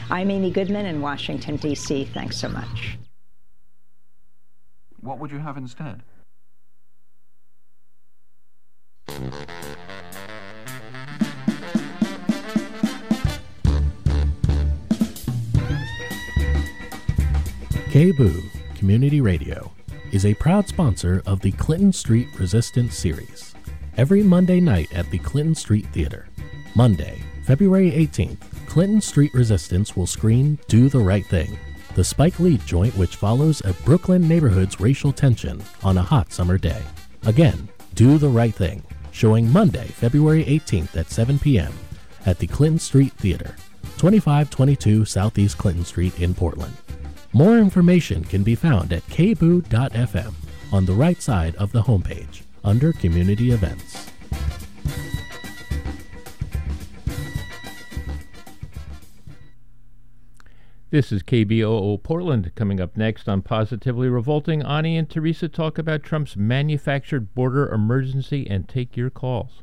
I'm Amy Goodman in Washington, D.C. Thanks so much. What would you have instead? KBOO Community Radio is a proud sponsor of the Clinton Street Resistance series. Every Monday night at the Clinton Street Theater. Monday, February 18th, Clinton Street Resistance will screen Do the Right Thing, the Spike Lee joint which follows a Brooklyn neighborhood's racial tension on a hot summer day. Again, Do the Right Thing, showing Monday, February 18th at 7 p.m. at the Clinton Street Theater, 2522 Southeast Clinton Street in Portland. More information can be found at kboo.fm on the right side of the homepage under Community Events. This is KBOO Portland. Coming up next on Positively Revolting, Ani and Teresa talk about Trump's manufactured border emergency and take your calls.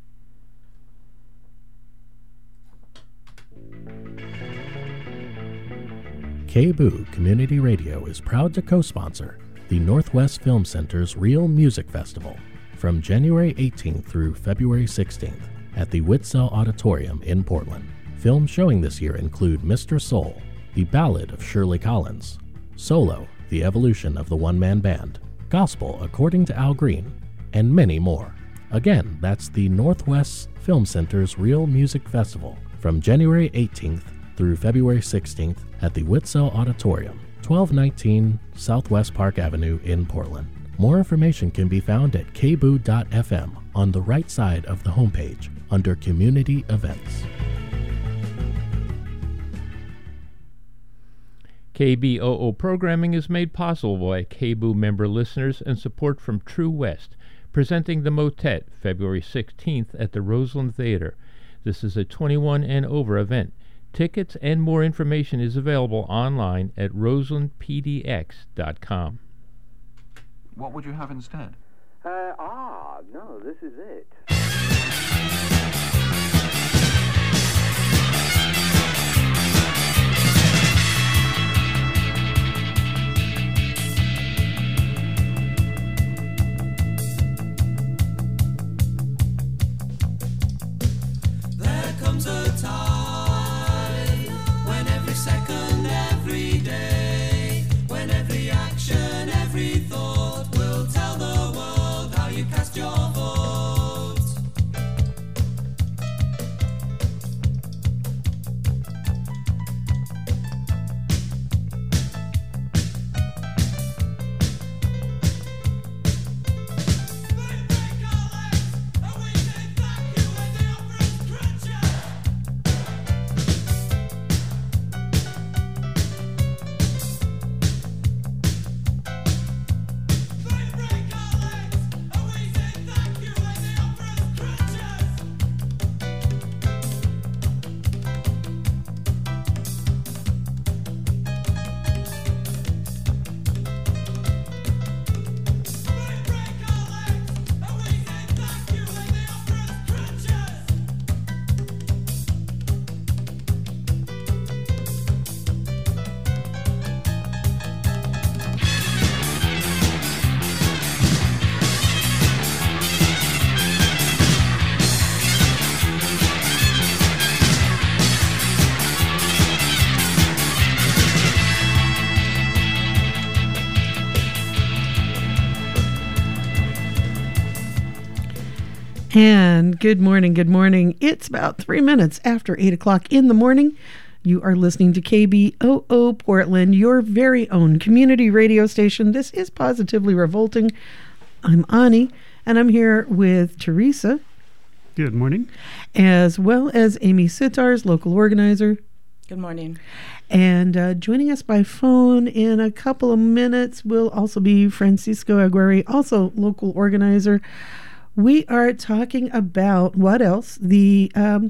KBOO Community Radio is proud to co-sponsor the Northwest Film Center's Real Music Festival from January 18th through February 16th at the Witzel Auditorium in Portland. Films showing this year include Mr. Soul, The Ballad of Shirley Collins, Solo, The Evolution of the One-Man Band, Gospel According to Al Green, and many more. Again, that's the Northwest Film Center's Real Music Festival from January 18th through February 16th at the Witzel Auditorium, 1219 Southwest Park Avenue in Portland. More information can be found at kboo.fm on the right side of the homepage under Community Events. KBOO programming is made possible by KBOO member listeners and support from True West, presenting the Motet February 16th at the Roseland Theater. This is a 21 and over event. Tickets and more information is available online at roselandpdx.com. What would you have instead? No, this is it. There comes a time when every second, every day, when every action, every thought will tell the world how you cast your vote. And good morning, good morning. It's about 3 minutes after 8 o'clock in the morning. You are listening to KBOO Portland, your very own community radio station. This is Positively Revolting. I'm Ani, and I'm here with Teresa. Good morning. As well as Amy Sitars, local organizer. Good morning. And joining us by phone in a couple of minutes will also be Francisco Aguirre, also local organizer. We are talking about what else? The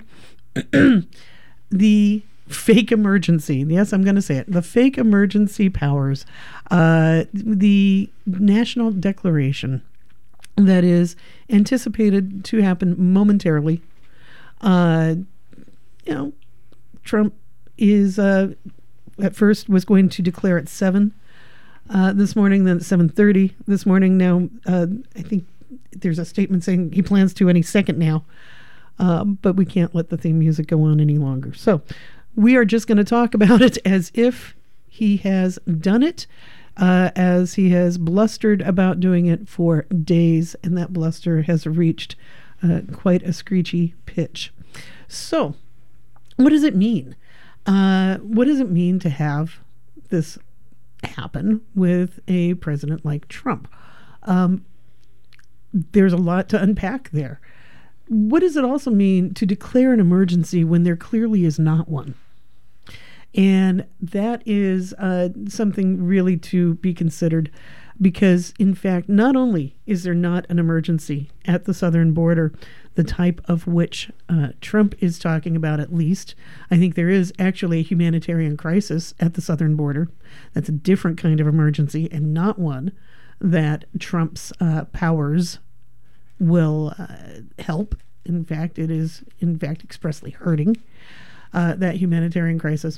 the fake emergency. Yes, I'm going to say it. The fake emergency powers. The national declaration that is anticipated to happen momentarily. Trump is at first was going to declare at 7 this morning, then at 7:30 this morning. Now, I think there's a statement saying he plans to any second now, but we can't let the theme music go on any longer. So we are just going to talk about it as if he has done it, as he has blustered about doing it for days, and that bluster has reached quite a screechy pitch. So what does it mean? What does it mean to have this happen with a president like Trump? There's a lot to unpack there. What does it also mean to declare an emergency when there clearly is not one? And that is something really to be considered, because, in fact, not only is there not an emergency at the southern border, the type of which Trump is talking about, at least, I think there is actually a humanitarian crisis at the southern border. That's a different kind of emergency, and not one that Trump's powers will help. In fact, it is, expressly hurting that humanitarian crisis.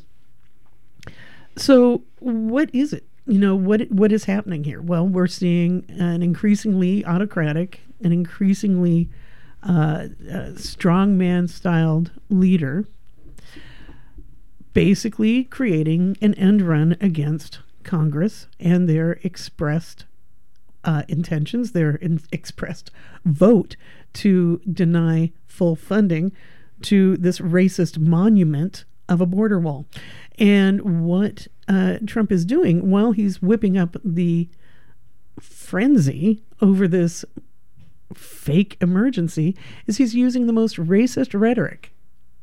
So what is it? What is happening here? Well, we're seeing an increasingly autocratic, an increasingly strongman-styled leader basically creating an end run against Congress and their expressed intentions, their expressed vote to deny full funding to this racist monument of a border wall. And what Trump is doing while he's whipping up the frenzy over this fake emergency is he's using the most racist rhetoric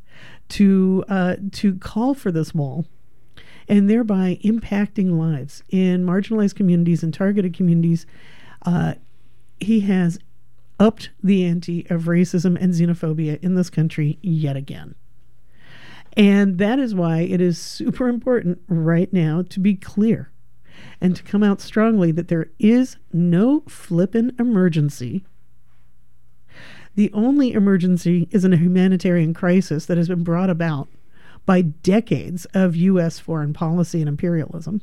to call for this wall, and thereby impacting lives in marginalized communities and targeted communities. He has upped the ante of racism and xenophobia in this country yet again. And that is why it is super important right now to be clear and to come out strongly that there is no flippin' emergency. The only emergency is a humanitarian crisis that has been brought about by decades of U.S. foreign policy and imperialism,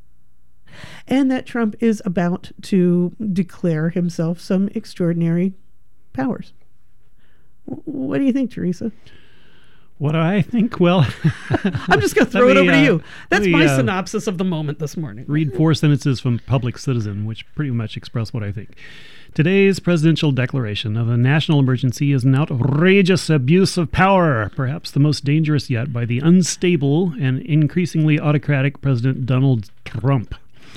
and that Trump is about to declare himself some extraordinary powers. What do you think, Teresa? What do I think? Well, I'm just going to throw it over to you. That's my synopsis of the moment this morning. Read 4 sentences from Public Citizen, which pretty much express what I think. Today's presidential declaration of a national emergency is an outrageous abuse of power, perhaps the most dangerous yet, by the unstable and increasingly autocratic President Donald Trump.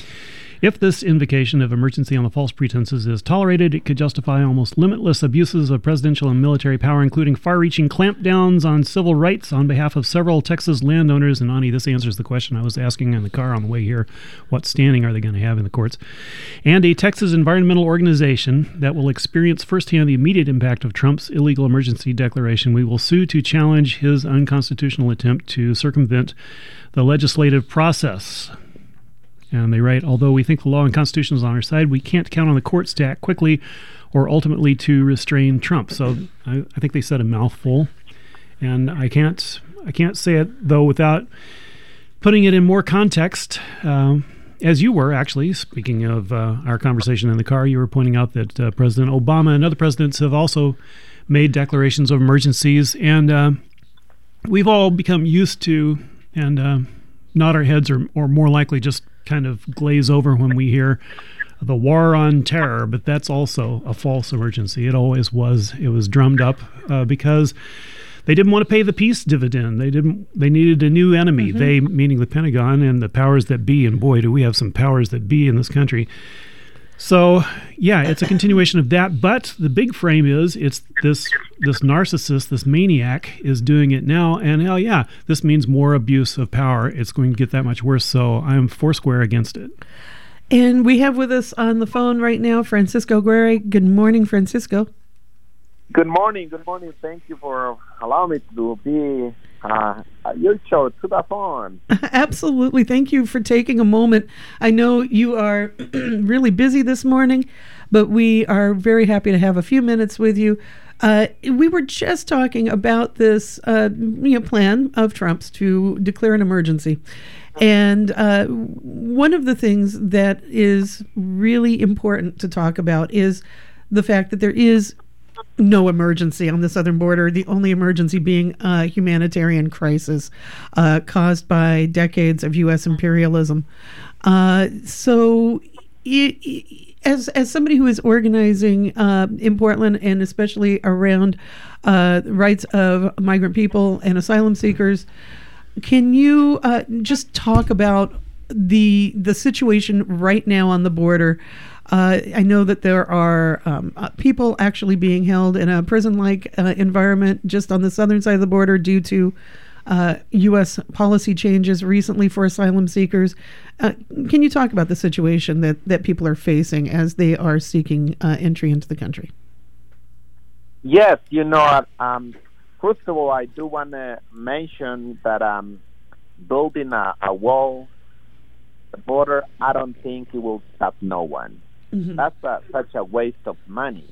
If this invocation of emergency on the false pretenses is tolerated, it could justify almost limitless abuses of presidential and military power, including far-reaching clampdowns on civil rights on behalf of several Texas landowners. And Ani, this answers the question I was asking in the car on the way here. What standing are they going to have in the courts? And a Texas environmental organization that will experience firsthand the immediate impact of Trump's illegal emergency declaration. We will sue to challenge his unconstitutional attempt to circumvent the legislative process. And they write, although we think the law and Constitution is on our side, we can't count on the courts to act quickly or ultimately to restrain Trump. So I think they said a mouthful. And I can't say it, though, without putting it in more context. As you were, actually, speaking of our conversation in the car, you were pointing out that President Obama and other presidents have also made declarations of emergencies. And we've all become used to and nod our heads or more likely just kind of glaze over when we hear the war on terror, but that's also a false emergency. It always was. It was drummed up because they didn't want to pay the peace dividend. They needed a new enemy. Mm-hmm. They, meaning the Pentagon and the powers that be, and boy, do we have some powers that be in this country. So, yeah, it's a continuation of that, but the big frame is it's this narcissist, this maniac is doing it now, and hell yeah, this means more abuse of power. It's going to get that much worse, so I'm foursquare against it. And we have with us on the phone right now Francisco Guerre. Good morning, Francisco. Good morning. Thank you for allowing me to be your show to the phone. Absolutely. Thank you for taking a moment. I know you are really busy this morning, but we are very happy to have a few minutes with you. We were just talking about this plan of Trump's to declare an emergency. And one of the things that is really important to talk about is the fact that there is no emergency on the southern border, the only emergency being a humanitarian crisis caused by decades of U.S. imperialism. So as somebody who is organizing in Portland, and especially around rights of migrant people and asylum seekers, can you just talk about the situation right now on the border? I know that there are people actually being held in a prison-like environment just on the southern side of the border due to U.S. policy changes recently for asylum seekers. Can you talk about the situation that people are facing as they are seeking entry into the country? Yes, first of all, I do want to mention that building a wall, the border, I don't think it will stop no one. Mm-hmm. That's such a waste of money.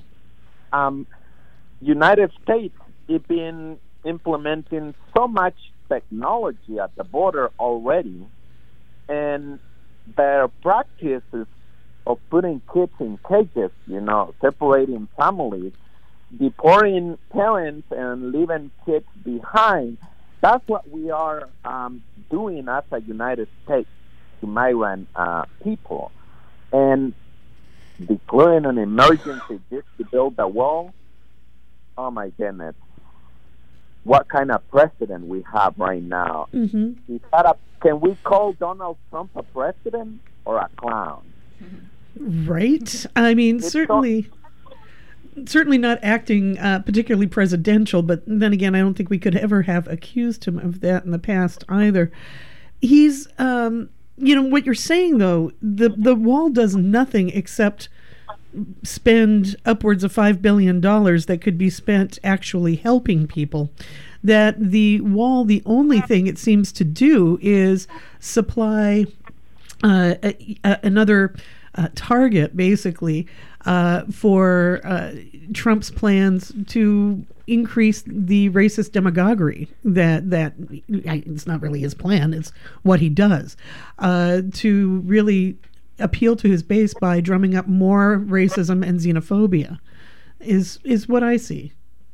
United States has been implementing so much technology at the border already, and their practices of putting kids in cages, separating families, deporting parents and leaving kids behind, that's what we are doing as a United States to migrant people. And declaring an emergency just to build a wall, oh my goodness. What kind of president we have right now? Mm-hmm. Can we call Donald Trump a president or a clown? Right. I mean, certainly not acting particularly presidential, but then again, I don't think we could ever have accused him of that in the past either. He's, what you're saying, though, the wall does nothing except spend upwards of $5 billion that could be spent actually helping people. That the wall, the only thing it seems to do is supply another target, basically, for Trump's plans to increase the racist demagoguery that it's not really his plan, it's what he does, to really appeal to his base by drumming up more racism and xenophobia is what I see.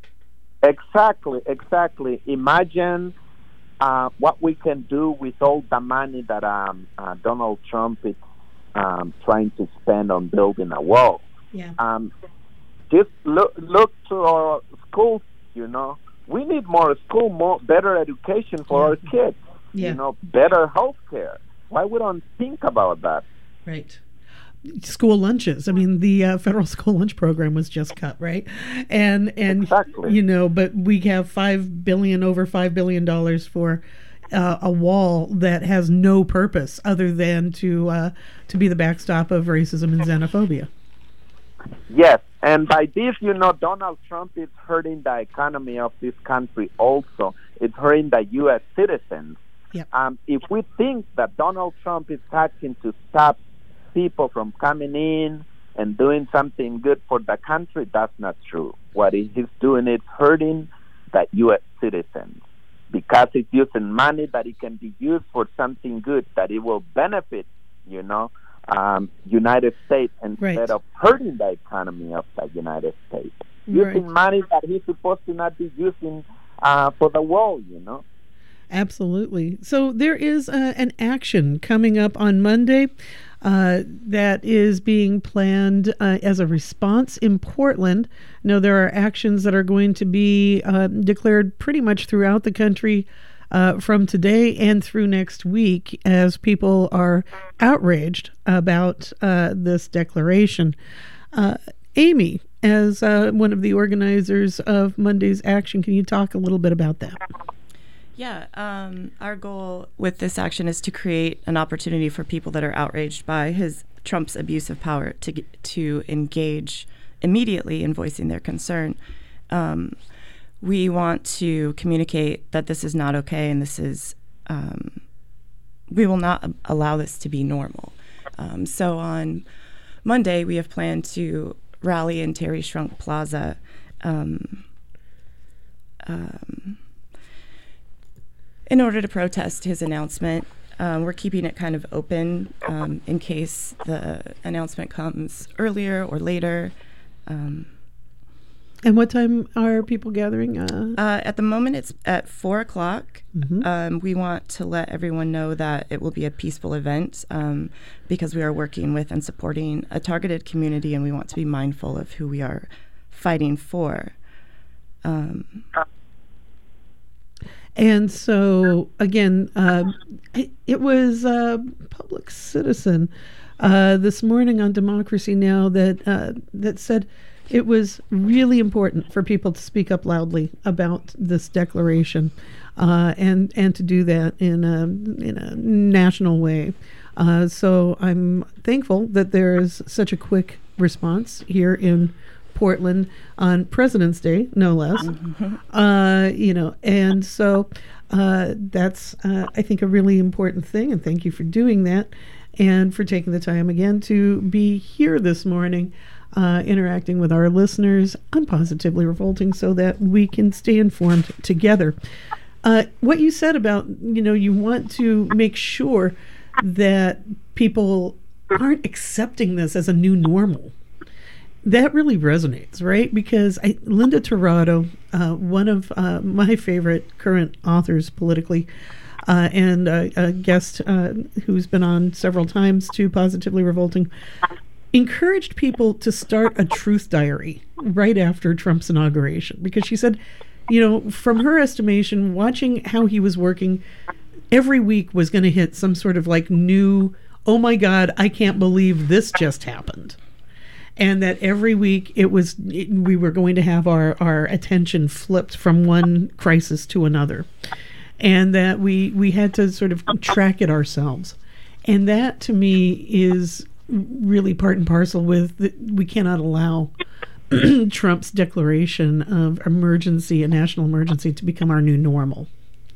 Exactly. Imagine what we can do with all the money that Donald Trump is trying to spend on building a wall. Yeah. Just look to our schools. We need more school, better education for our kids. Yeah. Better health care. Why we don't think about that? Right. School lunches. I mean, the federal school lunch program was just cut, right? And exactly. But we have over $5 billion for a wall that has no purpose other than to be the backstop of racism and xenophobia. Yes, and by this, Donald Trump is hurting the economy of this country also. It's hurting the U.S. citizens. Yep. If we think that Donald Trump is acting to stop people from coming in and doing something good for the country, that's not true. What he's doing is hurting the U.S. citizens because it's using money that it can be used for something good, that it will benefit, United States instead of hurting the economy of the United States. Using money that he's supposed to not be using for the world, Absolutely. So there is an action coming up on Monday that is being planned as a response in Portland. Now, there are actions that are going to be declared pretty much throughout the country from today and through next week as people are outraged about this declaration. Amy, as one of the organizers of Monday's action, can you talk a little bit about that? Yeah, our goal with this action is to create an opportunity for people that are outraged by Trump's abuse of power to engage immediately in voicing their concern. We want to communicate that this is not okay, and this is we will not allow this to be normal. So on Monday, we have planned to rally in Terry Shrunk Plaza in order to protest his announcement. We're keeping it kind of open in case the announcement comes earlier or later. And what time are people gathering? At the moment, it's at 4 o'clock. Mm-hmm. We want to let everyone know that it will be a peaceful event because we are working with and supporting a targeted community, and we want to be mindful of who we are fighting for. And so, again, it was Public Citizen this morning on Democracy Now! that said it was really important for people to speak up loudly about this declaration and to do that in a national way. So I'm thankful that there is such a quick response here in Portland on President's Day, no less. And so that's I think a really important thing, and thank you for doing that and for taking the time again to be here this morning interacting with our listeners on Positively Revolting so that we can stay informed together. What you said about, you want to make sure that people aren't accepting this as a new normal. That really resonates, right? Because Linda Tirado, one of my favorite current authors politically, and a guest who's been on several times to Positively Revolting, encouraged people to start a truth diary right after Trump's inauguration. Because she said, from her estimation, watching how he was working, every week was going to hit some sort of like new, oh my God, I can't believe this just happened. And that every week we were going to have our attention flipped from one crisis to another. And that we had to sort of track it ourselves. And that to me is really part and parcel with we cannot allow Trump's declaration of emergency, a national emergency, to become our new normal.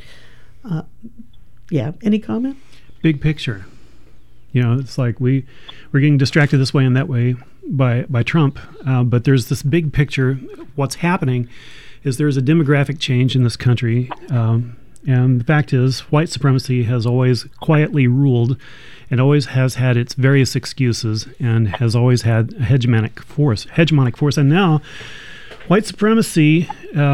Any comment? Big picture. It's like we're getting distracted this way and that way by Trump, but there's this big picture. What's happening is there's a demographic change in this country, and the fact is white supremacy has always quietly ruled and always has had its various excuses and has always had a hegemonic force. And now white supremacy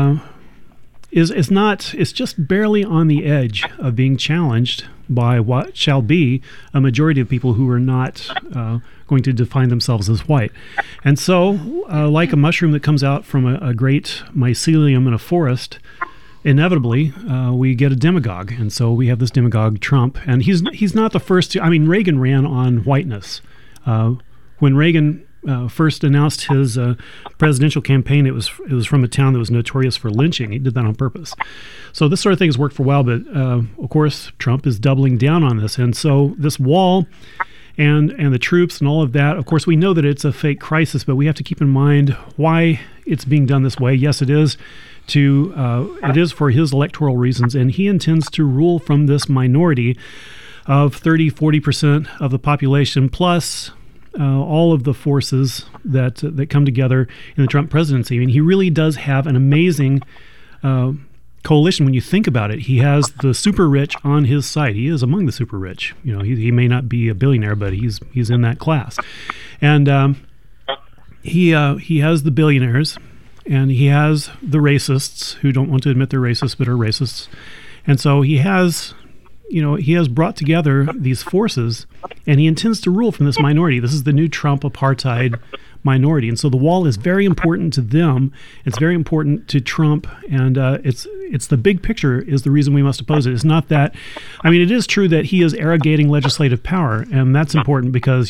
it's just barely on the edge of being challenged by what shall be a majority of people who are not going to define themselves as white. And so, like a mushroom that comes out from a great mycelium in a forest, inevitably we get a demagogue. And so we have this demagogue, Trump, and he's not the first to. I mean, Reagan ran on whiteness. When Reagan first announced his presidential campaign, it was from a town that was notorious for lynching. He did that on purpose. So this sort of thing has worked for a while, but of course Trump is doubling down on this. And so this wall and the troops and all of that, of course we know that it's a fake crisis, but we have to keep in mind why it's being done this way. Yes, it is for his electoral reasons, and he intends to rule from this minority of 30-40% of the population, plus all of the forces that come together in the Trump presidency. I mean, he really does have an amazing coalition when you think about it. He has the super rich on his side. He is among the super rich. He may not be a billionaire, but he's in that class. And he has the billionaires, and he has the racists who don't want to admit they're racist but are racists. And so he has brought together these forces, and he intends to rule from this minority. This is the new Trump apartheid minority. And so the wall is very important to them. It's very important to Trump, and it's the big picture is the reason we must oppose it. It's not that, I mean, it is true that he is arrogating legislative power, and that's important because,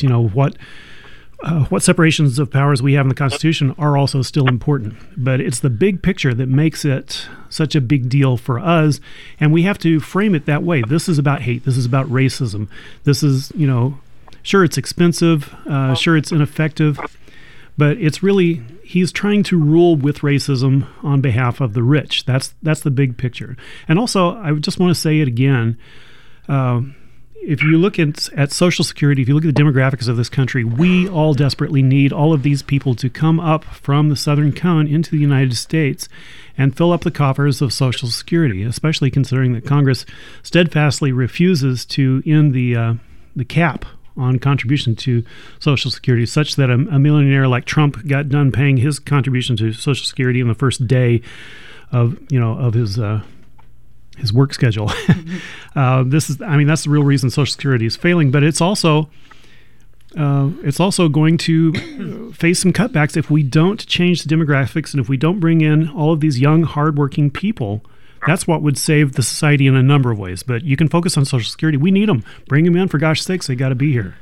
what separations of powers we have in the Constitution are also still important. But it's the big picture that makes it such a big deal for us, and we have to frame it that way. This is about hate. This is about racism. This is, sure, it's expensive. Sure, it's ineffective. But it's really, he's trying to rule with racism on behalf of the rich. That's the big picture. And also, I just want to say it again, if you look at Social Security, if you look at the demographics of this country, we all desperately need all of these people to come up from the Southern Cone into the United States and fill up the coffers of Social Security, especially considering that Congress steadfastly refuses to end the cap on contribution to Social Security, such that a millionaire like Trump got done paying his contribution to Social Security on the first day of his work schedule. That's the real reason Social Security is failing. But it's also going to face some cutbacks if we don't change the demographics and if we don't bring in all of these young, hardworking people. That's what would save the society in a number of ways. But you can focus on Social Security. We need them. Bring them in, for gosh sakes. They got to be here.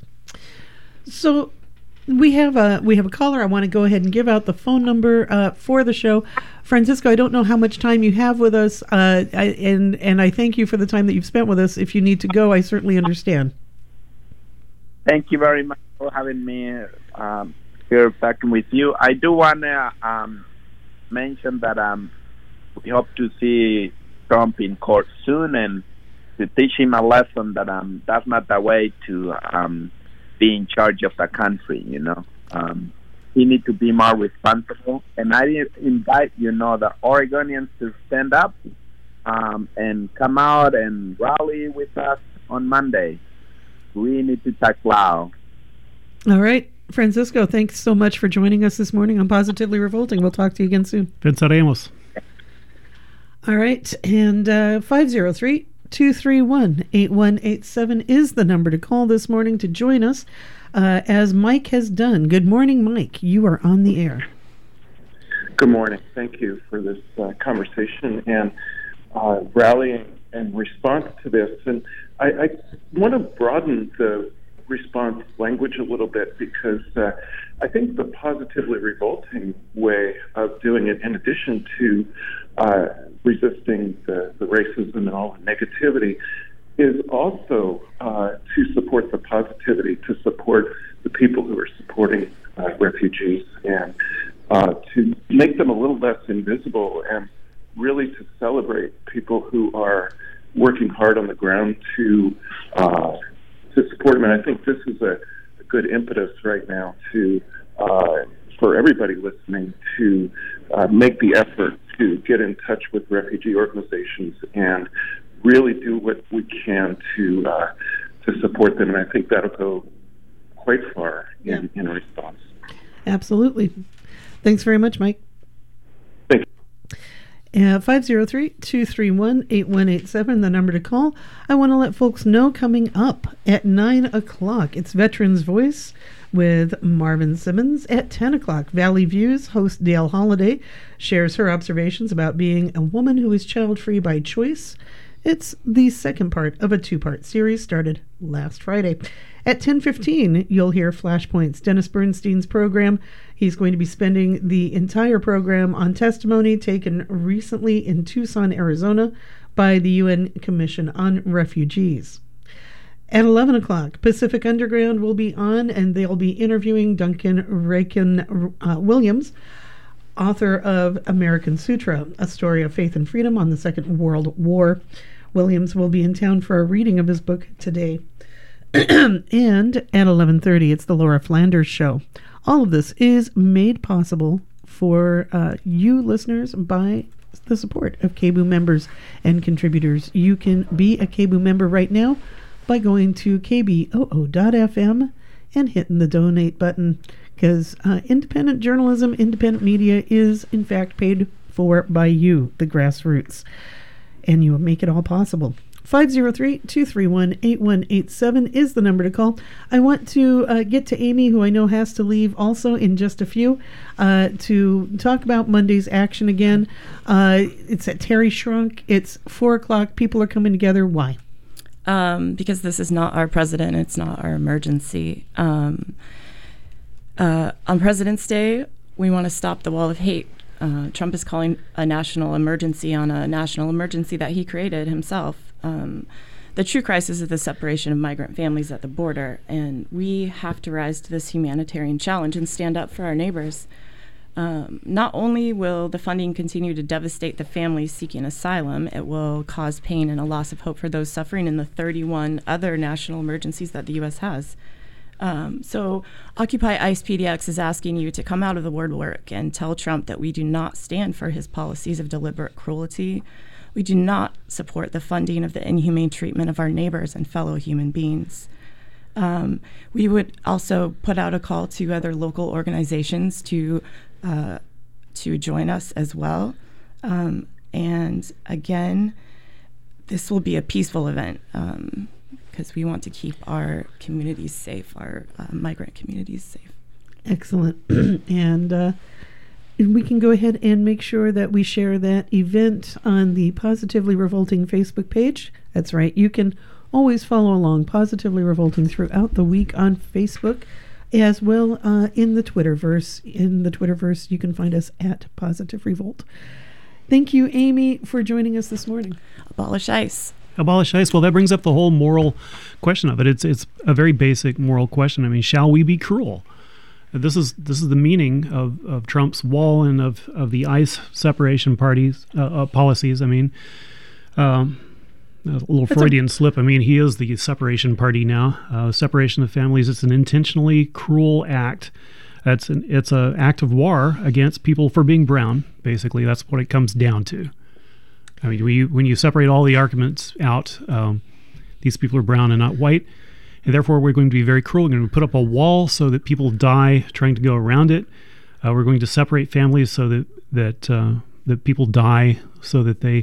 So we have a caller. I want to go ahead and give out the phone number for the show. Francisco, I don't know how much time you have with us, and I thank you for the time that you've spent with us. If you need to go, I certainly understand. Thank you very much for having me here talking with you. I do want to mention that we hope to see Trump in court soon and to teach him a lesson that that's not the way to be in charge of the country, He needs to be more responsible. And I invite, the Oregonians to stand up and come out and rally with us on Monday. We need to talk loud. All right. Francisco, thanks so much for joining us this morning on Positively Revolting. We'll talk to you again soon. Pensaremos. All right. And 503-231-8187 is the number to call this morning to join us, as Mike has done. Good morning, Mike. You are on the air. Good morning. Thank you for this conversation and rallying and response to this. And I want to broaden the response language a little bit because I think the Positively Revolting way of doing it, in addition to resisting the racism and all the negativity, is also to support the positivity, to support the people who are supporting refugees, and to make them a little less invisible, and really to celebrate people who are working hard on the ground to support them. And I think this is a good impetus right now to for everybody listening to make the effort to get in touch with refugee organizations and really do what we can to support them. And I think that'll go quite far in response. Absolutely. Thanks very much, Mike. Thank you. 503-231-8187, the number to call. I want to let folks know coming up at 9 o'clock, it's Veterans Voice with Marvin Simmons. At 10 o'clock, Valley Views host Dale Holliday shares her observations about being a woman who is child-free by choice. It's the second part of a two-part series started last Friday. At 10:15, you'll hear Flashpoints, Dennis Bernstein's program. He's going to be spending the entire program on testimony taken recently in Tucson, Arizona by the UN Commission on Refugees. At 11 o'clock, Pacific Underground will be on, and they'll be interviewing Duncan Rakin Williams, author of American Sutra, a story of faith and freedom on the Second World War. Williams will be in town for a reading of his book today. And at 11:30, it's the Laura Flanders Show. All of this is made possible for you listeners by the support of KBOO members and contributors. You can be a KBOO member right now by going to kboo.fm and hitting the donate button, because independent journalism, independent media is in fact paid for by you, the grassroots, and you make it all possible. 503-231-8187 is the number to call. I want to get to Amy, who I know has to leave also in just a few, to talk about Monday's action again. It's at Terry Shrunk. It's 4 o'clock. People are coming together. Why? Because this is not our president. It's not our emergency. On President's Day, we want to stop the wall of hate. Trump is calling a national emergency on a national emergency that he created himself. The true crisis is the separation of migrant families at the border, and we have to rise to this humanitarian challenge and stand up for our neighbors. Not only will the funding continue to devastate the families seeking asylum, it will cause pain and a loss of hope for those suffering in the 31 other national emergencies that the U.S. has. So Occupy ICE PDX is asking you to come out of the woodwork and tell Trump that we do not stand for his policies of deliberate cruelty. We do not support the funding of the inhumane treatment of our neighbors and fellow human beings. We would also put out a call to other local organizations to join us as well. And again, this will be a peaceful event because we want to keep our communities safe, our migrant communities safe. Excellent. And we can go ahead and make sure that we share that event on the Positively Revolting Facebook page. That's right. You can always follow along Positively Revolting throughout the week on Facebook, as well in the Twitterverse. In the Twitterverse, you can find us at Positive Revolt. Thank you, Amy, for joining us this morning. Abolish ICE. Abolish ICE. Well, that brings up the whole moral question of it. It's a very basic moral question. I mean, shall we be cruel? This is the meaning of Trump's wall and of the ICE separation policies. I mean, a little Freudian slip. I mean, he is the separation party now. Separation of families. It's an intentionally cruel act. It's an act of war against people for being brown. Basically, that's what it comes down to. I mean, when you separate all the arguments out, these people are brown and not white, and therefore we're going to be very cruel. We're going to put up a wall so that people die trying to go around it. We're going to separate families so that people die, so that they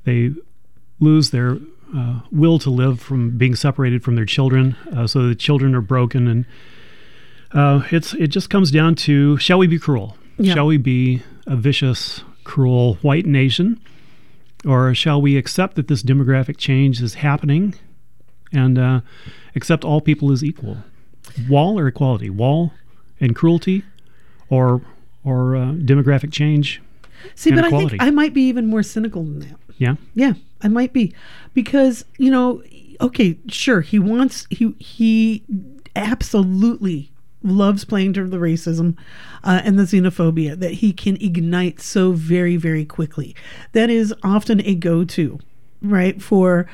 lose their will to live from being separated from their children, so the children are broken. And it just comes down to, shall we be cruel? Yeah. Shall we be a vicious, cruel white nation? Or shall we accept that this demographic change is happening and accept all people as equal? Wall or equality? Wall and cruelty, or demographic change? See, and but equality? I think I might be even more cynical than that. Yeah? Yeah, I might be. Because, okay, sure, he absolutely loves playing to the racism and the xenophobia that he can ignite so very, very quickly. That is often a go-to, right, for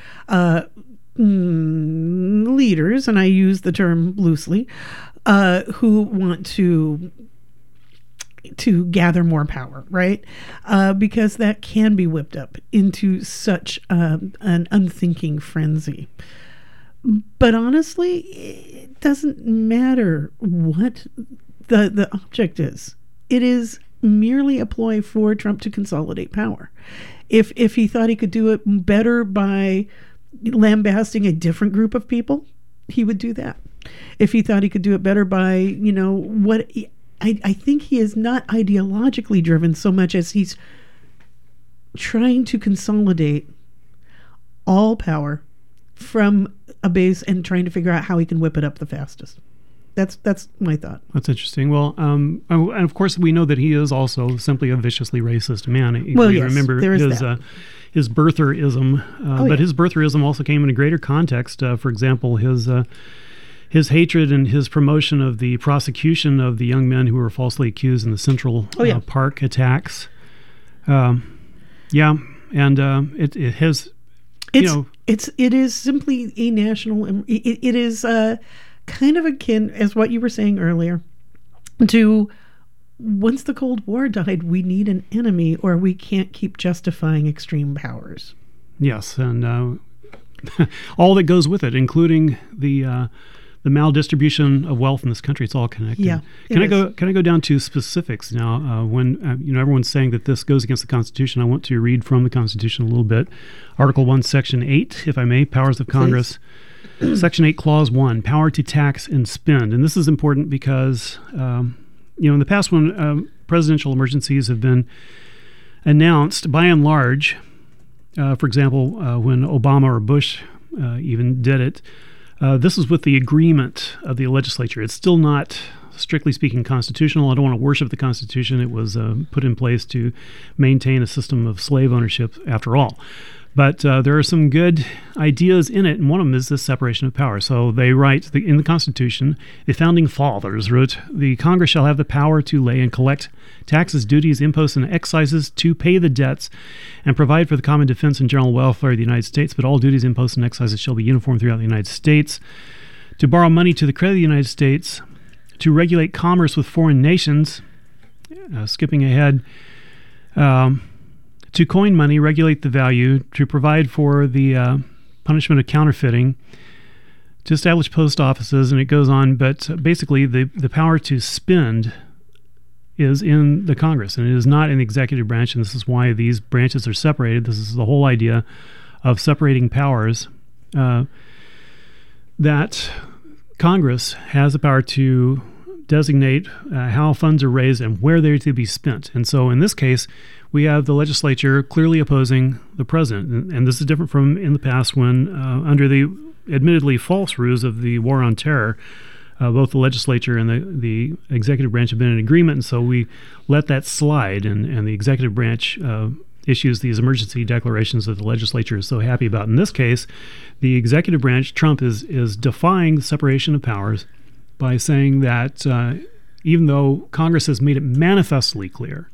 leaders, and I use the term loosely, who want to gather more power, right? Because that can be whipped up into such an unthinking frenzy. But honestly, it doesn't matter what the object is. It is merely a ploy for Trump to consolidate power. If he thought he could do it better by lambasting a different group of people, he would do that. If he thought he could do it better by, I think he is not ideologically driven so much as he's trying to consolidate all power from a base and trying to figure out how he can whip it up the fastest. That's my thought. That's interesting. Well, and of course we know that he is also simply a viciously racist man. Well, yes, remember there is that. His birtherism, but his birtherism also came in a greater context. For example, his hatred and his promotion of the prosecution of the young men who were falsely accused in the Central Park attacks. It is simply a national. It is kind of akin, as what you were saying earlier, to once the Cold War died, we need an enemy, or we can't keep justifying extreme powers. Yes, and all that goes with it, including the maldistribution of wealth in this country. It's all connected. Yeah. Can I go down to specifics now? When everyone's saying that this goes against the Constitution, I want to read from the Constitution a little bit. Article 1, Section 8, if I may, Powers of Congress. Section 8, Clause 1, power to tax and spend. And this is important because, in the past when presidential emergencies have been announced, by and large, for example, when Obama or Bush even did it, this is with the agreement of the legislature. It's still not, strictly speaking, constitutional. I don't want to worship the Constitution. It was put in place to maintain a system of slave ownership, after all. But there are some good ideas in it, and one of them is this separation of power. So they write in the Constitution, the Founding Fathers wrote, "The Congress shall have the power to lay and collect taxes, duties, imposts, and excises, to pay the debts, and provide for the common defense and general welfare of the United States. But all duties, imposts, and excises shall be uniform throughout the United States. To borrow money to the credit of the United States, to regulate commerce with foreign nations," skipping ahead, "to coin money, regulate the value, to provide for the punishment of counterfeiting, to establish post offices," and it goes on. But basically, the power to spend is in the Congress, and it is not in the executive branch, and this is why these branches are separated. This is the whole idea of separating powers, that Congress has the power to designate how funds are raised and where they're to be spent. And so in this case, we have the legislature clearly opposing the president. And this is different from in the past when, under the admittedly false ruse of the war on terror, both the legislature and the executive branch have been in agreement. And so we let that slide, and the executive branch issues these emergency declarations that the legislature is so happy about. In this case, the executive branch, Trump, is defying the separation of powers by saying that even though Congress has made it manifestly clear,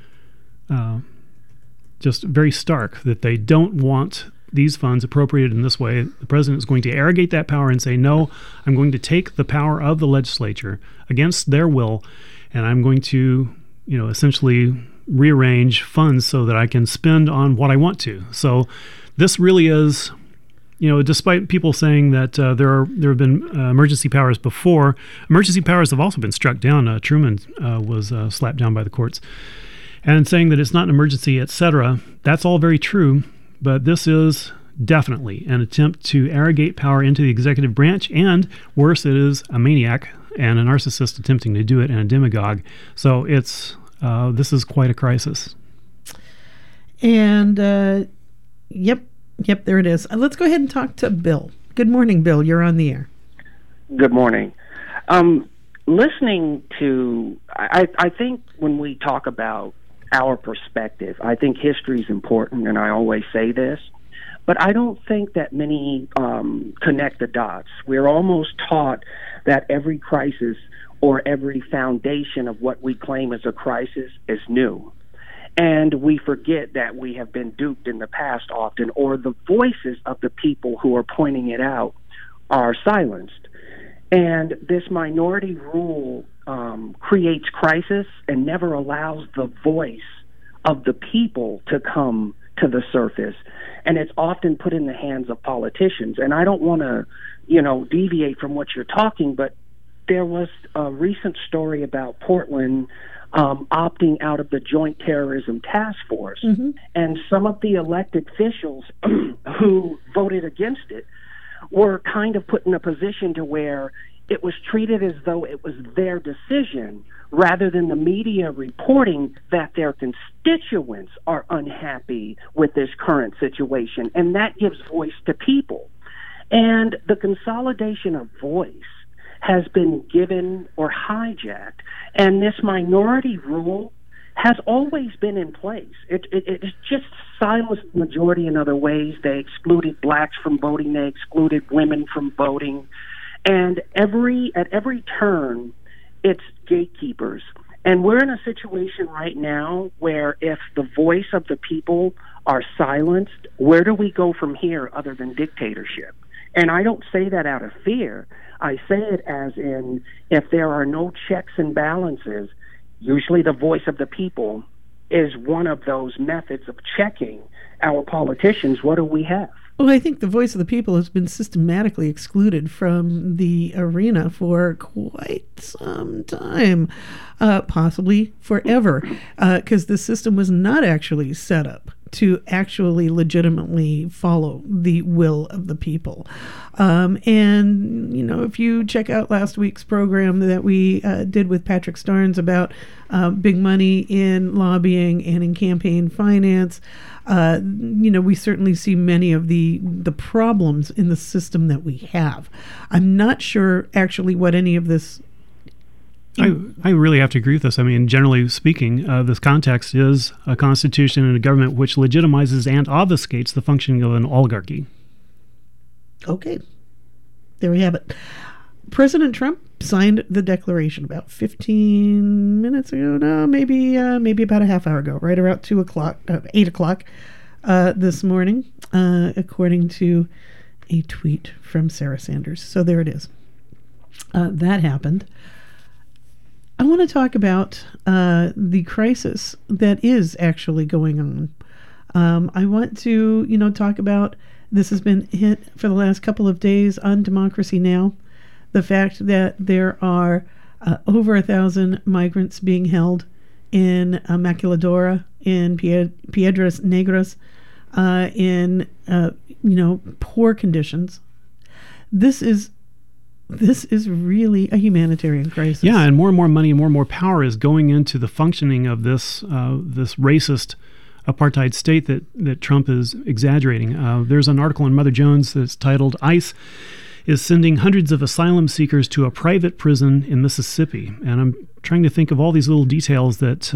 just very stark, that they don't want these funds appropriated in this way, the president is going to arrogate that power and say, no, I'm going to take the power of the legislature against their will, and I'm going to, essentially rearrange funds so that I can spend on what I want to. So this really is, despite people saying that there have been emergency powers before, emergency powers have also been struck down. Truman was slapped down by the courts. And saying that it's not an emergency, etc., that's all very true, but this is definitely an attempt to arrogate power into the executive branch, and worse, it is a maniac and a narcissist attempting to do it, and a demagogue. So this is quite a crisis. And yep, there it is. Let's go ahead and talk to Bill. Good morning, Bill. You're on the air. Good morning. Listening to, I think when we talk about our perspective, I think history is important, and I always say this, but I don't think that many connect the dots. We're almost taught that every crisis or every foundation of what we claim as a crisis is new. And we forget that we have been duped in the past often, or the voices of the people who are pointing it out are silenced. And this minority rule creates crisis and never allows the voice of the people to come to the surface. And it's often put in the hands of politicians. And I don't want to, deviate from what you're talking, but there was a recent story about Portland opting out of the Joint Terrorism Task Force. Mm-hmm. And some of the elected officials who voted against it were kind of put in a position to where it was treated as though it was their decision, rather than the media reporting that their constituents are unhappy with this current situation. And that gives voice to people. And the consolidation of voice has been given or hijacked, and this minority rule has always been in place. It's just silenced the majority in other ways. They excluded blacks from voting. They excluded women from voting. And at every turn, it's gatekeepers. And we're in a situation right now where if the voice of the people are silenced, where do we go from here other than dictatorship? And I don't say that out of fear. I say it as in, if there are no checks and balances, usually the voice of the people is one of those methods of checking our politicians. What do we have? Well, I think the voice of the people has been systematically excluded from the arena for quite some time, possibly forever, because the system was not actually set up to actually legitimately follow the will of the people. And, if you check out last week's program that we did with Patrick Starnes about big money in lobbying and in campaign finance, we certainly see many of the problems in the system that we have. I'm not sure actually what any of this I really have to agree with this. I mean, generally speaking, this context is a constitution and a government which legitimizes and obfuscates the functioning of an oligarchy. Okay. There we have it. President Trump signed the declaration about 15 minutes ago. No, maybe about a half hour ago, right around 8 o'clock this morning, according to a tweet from Sarah Sanders. So there it is. That happened. I want to talk about the crisis that is actually going on. I want to, talk about, this has been hit for the last couple of days on Democracy Now!, the fact that there are over 1,000 migrants being held in Maquiladora, in Piedras Negras, in poor conditions. This is really a humanitarian crisis. Yeah, and more money and more power is going into the functioning of this racist apartheid state that Trump is exaggerating. There's an article in Mother Jones that's titled "ICE is sending hundreds of asylum seekers to a private prison in Mississippi." And I'm trying to think of all these little details that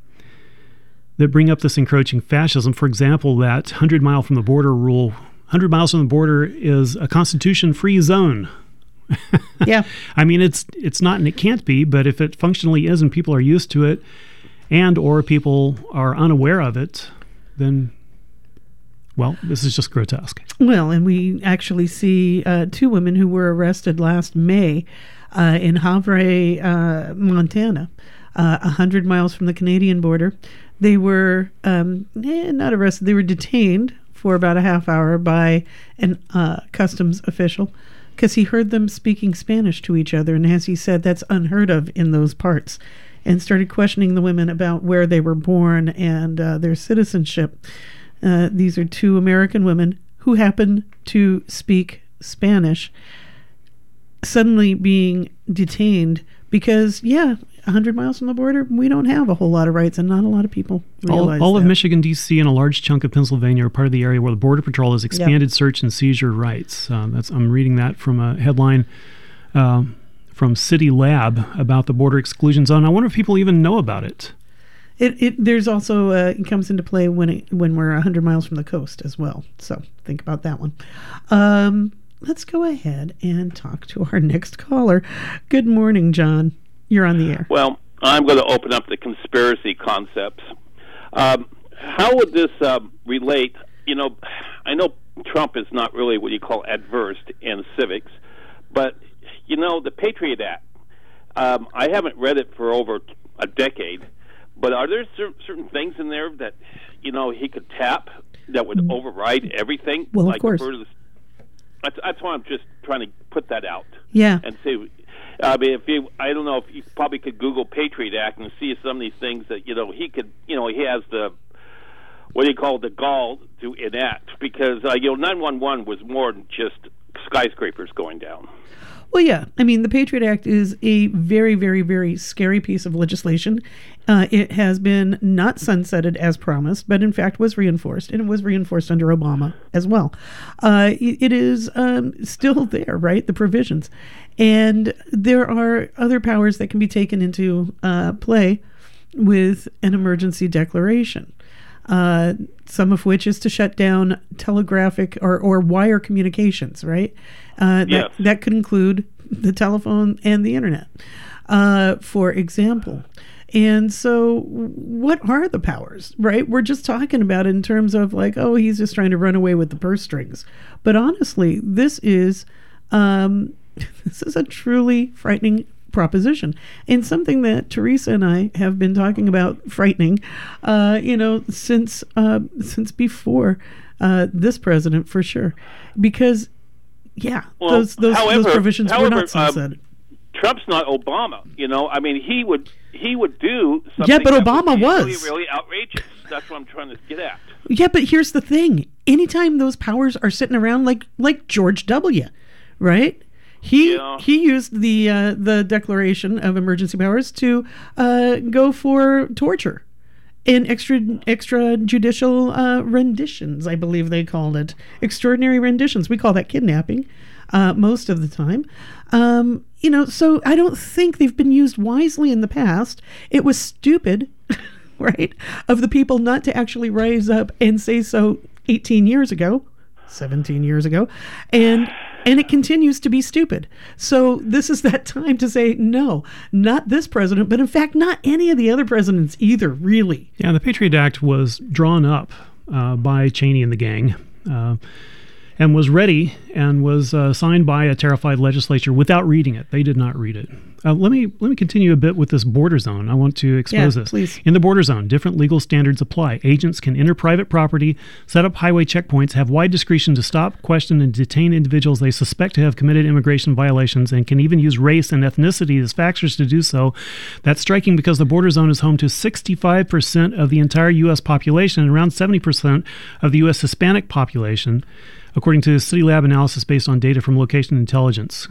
bring up this encroaching fascism. For example, that 100 mile from the border rule. 100 miles from the border is a constitution-free zone. Yeah. I mean, it's not and it can't be, but if it functionally is and people are used to it and or people are unaware of it, then, well, this is just grotesque. Well, and we actually see two women who were arrested last May in Havre, Montana, 100 miles from the Canadian border. They were not arrested, they were detained for about a half hour by an customs official because he heard them speaking Spanish to each other, and as he said, that's unheard of in those parts, and started questioning the women about where they were born and their citizenship. These are two American women who happen to speak Spanish, suddenly being detained because, 100 miles from the border, we don't have a whole lot of rights, and not a lot of people realize all that. of Michigan, D.C., and a large chunk of Pennsylvania are part of the area where the Border Patrol has expanded search and seizure rights. I'm reading that from a headline from City Lab about the border exclusion zone. I wonder if people even know about it. There's also it comes into play when we're 100 miles from the coast as well. So think about that one. Let's go ahead and talk to our next caller. Good morning, John. You're on the air. Well, I'm going to open up the conspiracy concepts. How would this relate? I know Trump is not really what you call adverse in civics, but, the Patriot Act, I haven't read it for over a decade, but are there certain things in there that, he could tap that would override everything? Well, of course. That's why I'm just trying to put that out. Yeah. And say, I don't know if you probably could Google Patriot Act and see some of these things that, he could, he has the, the gall to enact, because, 911 was more than just skyscrapers going down. Well, yeah. I mean, the Patriot Act is a very, very, very scary piece of legislation. It has been not sunsetted as promised, but in fact was reinforced, and it was reinforced under Obama as well. It is still there, right? The provisions. And there are other powers that can be taken into play with an emergency declaration. Some of which is to shut down telegraphic or wire communications, right? Yes. That could include the telephone and the internet, for example. And so what are the powers, right? We're just talking about it in terms of he's just trying to run away with the purse strings. But honestly, this is a truly frightening proposition, and something that Teresa and I have been talking about frightening, since before this president, for sure, because those provisions were not sunsetted. Trump's not Obama, I mean, he would do something. Yeah, but Obama was was really outrageous. That's what I'm trying to get at. Yeah, but here's the thing: anytime those powers are sitting around, like George W., right? He used the Declaration of Emergency Powers to go for torture and extrajudicial renditions, I believe they called it. Extraordinary renditions. We call that kidnapping most of the time. So I don't think they've been used wisely in the past. It was stupid, right, of the people not to actually rise up and say so 18 years ago, 17 years ago, and it continues to be stupid. So this is that time to say, no, not this president, but in fact, not any of the other presidents either, really. Yeah, the Patriot Act was drawn up by Cheney and the gang, and was ready and was signed by a terrified legislature without reading it. They did not read it. Let me continue a bit with this border zone. I want to expose this. Please. In the border zone, different legal standards apply. Agents can enter private property, set up highway checkpoints, have wide discretion to stop, question, and detain individuals they suspect to have committed immigration violations, and can even use race and ethnicity as factors to do so. That's striking because the border zone is home to 65% of the entire U.S. population and around 70% of the U.S. Hispanic population, according to City Lab analysis based on data from Location Intelligence.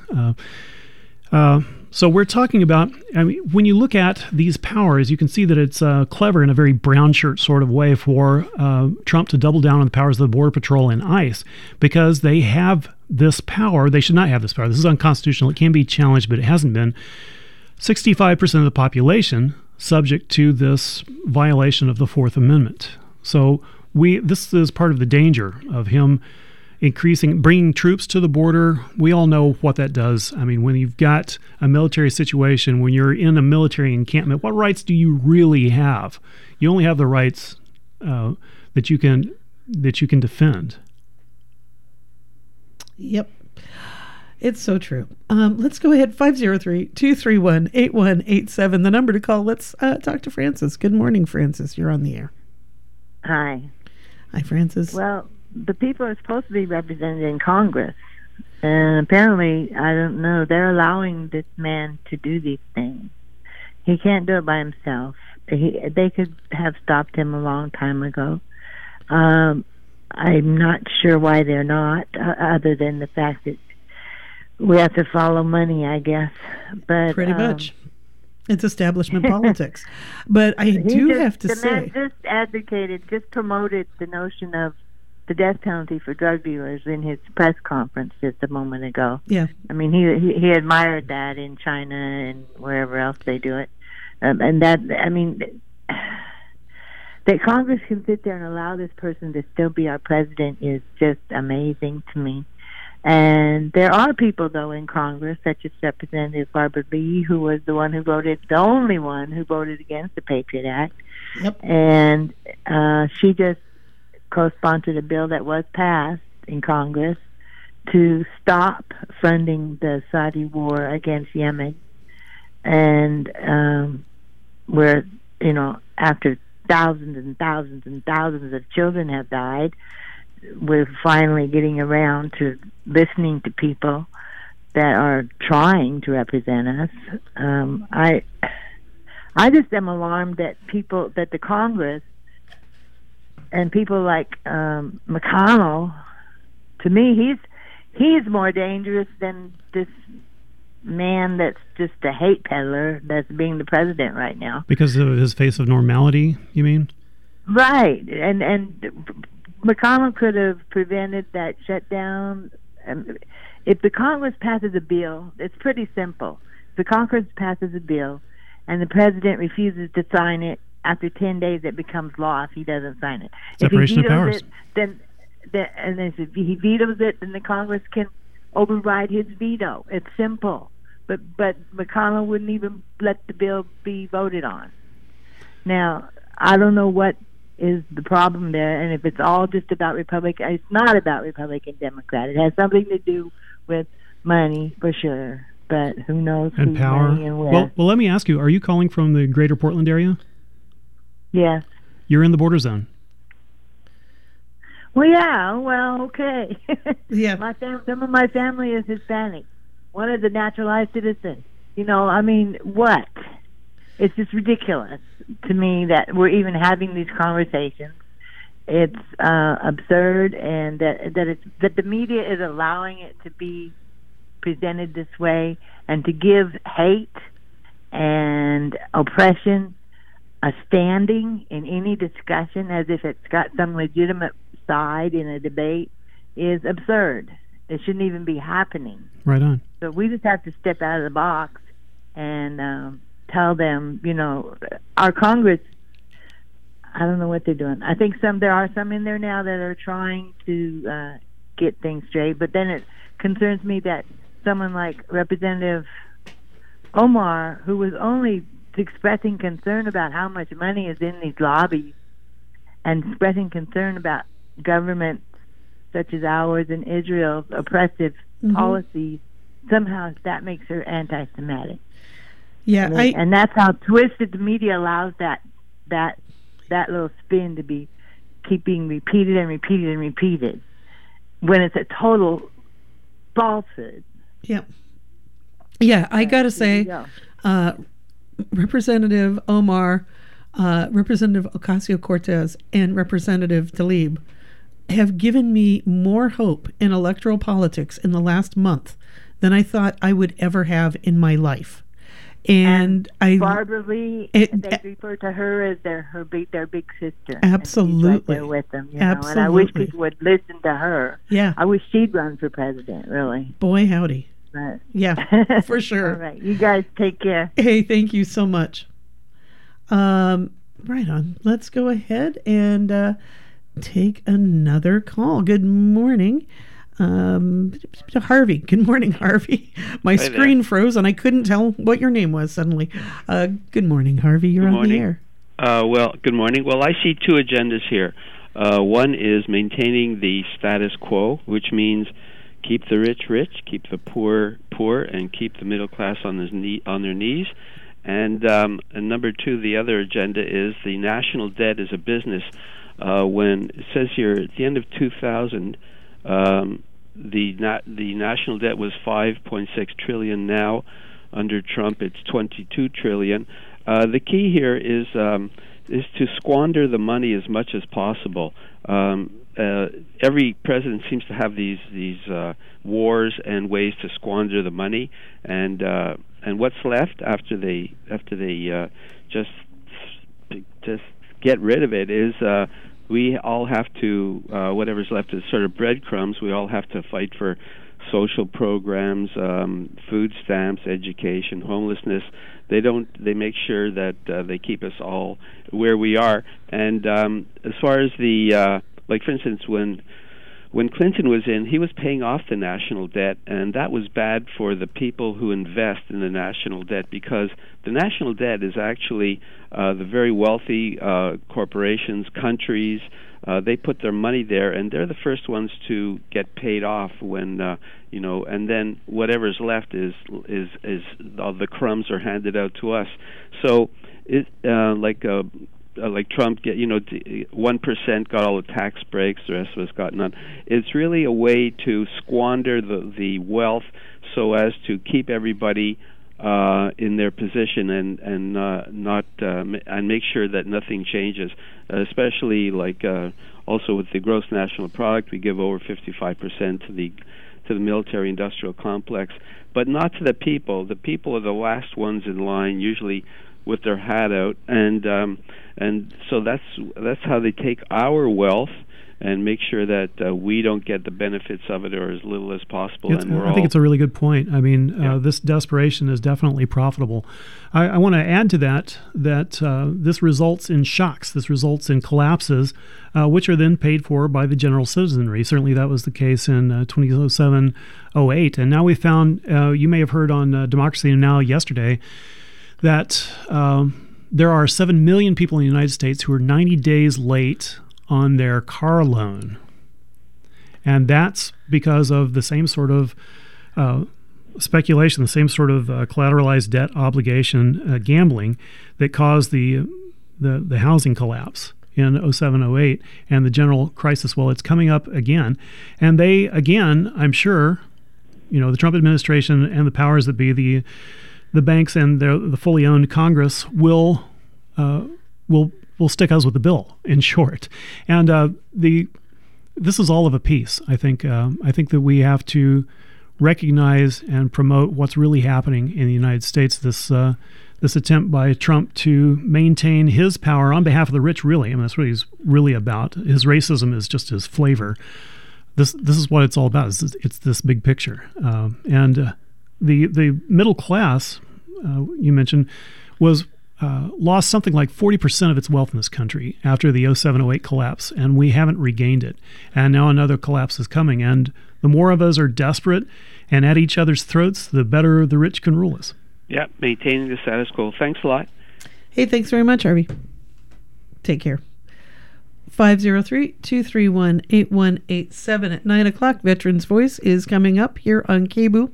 So we're talking about, when you look at these powers, you can see that it's clever in a very brown shirt sort of way for Trump to double down on the powers of the Border Patrol and ICE, because they have this power. They should not have this power. This is unconstitutional. It can be challenged, but it hasn't been. 65% of the population subject to this violation of the Fourth Amendment. So this is part of the danger of him bringing troops to the border. We all know what that does. When you've got a military situation, when you're in a military encampment, what rights do you really have? You only have the rights that you can defend. Yep. It's so true. Let's go ahead. 503-231-8187, the number to call. Let's talk to Francis. Good morning, Francis. You're on the air. Hi. Hi, Francis. Well, the people are supposed to be represented in Congress, and apparently, I don't know, they're allowing this man to do these things. He can't do it by himself. They could have stopped him a long time ago. I'm not sure why they're not, other than the fact that we have to follow money, I guess. But pretty much. It's establishment politics. But I do have to say, the man just promoted the notion of the death penalty for drug dealers in his press conference just a moment ago. Yeah. He admired that in China and wherever else they do it. And that Congress can sit there and allow this person to still be our president is just amazing to me. And there are people, though, in Congress, such as Representative Barbara Lee, who was the only one who voted against the Patriot Act. Yep. And she just co-sponsored a bill that was passed in Congress to stop funding the Saudi war against Yemen. And where, after thousands and thousands and thousands of children have died, we're finally getting around to listening to people that are trying to represent us. I just am alarmed that the Congress and people like McConnell, to me, he's more dangerous than this man that's just a hate peddler that's being the president right now. Because of his face of normality, you mean? Right. And McConnell could have prevented that shutdown. If the Congress passes a bill, it's pretty simple. If the Congress passes a bill and the president refuses to sign it, after 10 days it becomes law if he doesn't sign it. Separation of powers. If he vetoes it, then the Congress can override his veto. It's simple. But McConnell wouldn't even let the bill be voted on. Now, I don't know what is the problem there, and if it's all just about Republican, it's not about Republican, Democrat. It has something to do with money, for sure. But who knows? And power. And where. Well, let me ask you, are you calling from the greater Portland area? Yes. You're in the border zone. Well, yeah. Well, okay. Yeah. Some of my family is Hispanic. One is a naturalized citizen. What? It's just ridiculous to me that we're even having these conversations. It's absurd, and that the media is allowing it to be presented this way, and to give hate and oppression a standing in any discussion as if it's got some legitimate side in a debate is absurd. It shouldn't even be happening. Right on. So we just have to step out of the box and tell them, our Congress, I don't know what they're doing. I think there are some in there now that are trying to get things straight, but then it concerns me that someone like Representative Omar, who was only expressing concern about how much money is in these lobbies and expressing concern about governments such as ours in Israel's oppressive policies, somehow that makes her anti-Semitic. Yeah, and that's how twisted the media allows that little spin to be keeping repeated and repeated and repeated when it's a total falsehood. Yeah. Yeah, I got to say, Representative Omar, Representative Ocasio-Cortez, and Representative Tlaib have given me more hope in electoral politics in the last month than I thought I would ever have in my life. And Barbara Lee, they refer to her as their big sister. Absolutely. Right there with them, absolutely. And I wish people would listen to her. Yeah. I wish she'd run for president, really. Boy, howdy. But. Yeah, for sure. All right. You guys take care. Hey, thank you so much. Right on. Let's go ahead and take another call. Good morning. Harvey. Good morning, Harvey. My screen froze and I couldn't tell what your name was suddenly. Good morning, Harvey. You're on the air. Well, good morning. Well, I see two agendas here. One is maintaining the status quo, which means keep the rich rich, keep the poor poor, and keep the middle class on their knees. And number two, the other agenda is the national debt is a business. When it says here at the end of 2000, the national debt was 5.6 trillion. Now, under Trump, it's 22 trillion. The key here is to squander the money as much as possible. Every president seems to have these wars and ways to squander the money, and what's left after they just get rid of it is we all have to whatever's left is sort of breadcrumbs. We all have to fight for social programs, food stamps, education, homelessness. They make sure that they keep us all where we are. And as far as the like, for instance, when Clinton was in, he was paying off the national debt, and that was bad for the people who invest in the national debt, because the national debt is actually the very wealthy corporations, countries. They put their money there, and they're the first ones to get paid off when and then whatever's left is all the crumbs are handed out to us. So it like Trump 1% got all the tax breaks, the rest of us got none. It's really a way to squander the wealth so as to keep everybody in their position and not and make sure that nothing changes. Especially also with the gross national product, we give over 55% to the military-industrial complex, but not to the people. The people are the last ones in line, usually with their hat out, and so that's how they take our wealth and make sure that we don't get the benefits of it, or as little as possible. I think it's a really good point. I mean, this desperation is definitely profitable. I want to add to that this results in shocks. This results in collapses, which are then paid for by the general citizenry. Certainly that was the case in 2007-08. And now we found, you may have heard on Democracy Now! Yesterday, that there are 7 million people in the United States who are 90 days late on their car loan. And that's because of the same sort of speculation, the same sort of collateralized debt obligation gambling that caused the housing collapse in 07-08 and the general crisis. Well, it's coming up again. And they, again, I'm sure, the Trump administration and the powers that be, the banks and the fully owned Congress will stick us with the bill, in short. And this is all of a piece. I think that we have to recognize and promote what's really happening in the United States. This attempt by Trump to maintain his power on behalf of the rich. Really, I mean, that's what he's really about. His racism is just his flavor. this is what it's all about. It's this big picture, and the middle class you mentioned was lost something like 40% of its wealth in this country after the 07-08 collapse, and we haven't regained it. And now another collapse is coming, and the more of us are desperate and at each other's throats, the better the rich can rule us. Yeah, maintaining the status quo. Thanks a lot. Hey, thanks very much, Harvey. Take care. 503-231-8187 at 9 o'clock. Veterans Voice is coming up here on KBOO,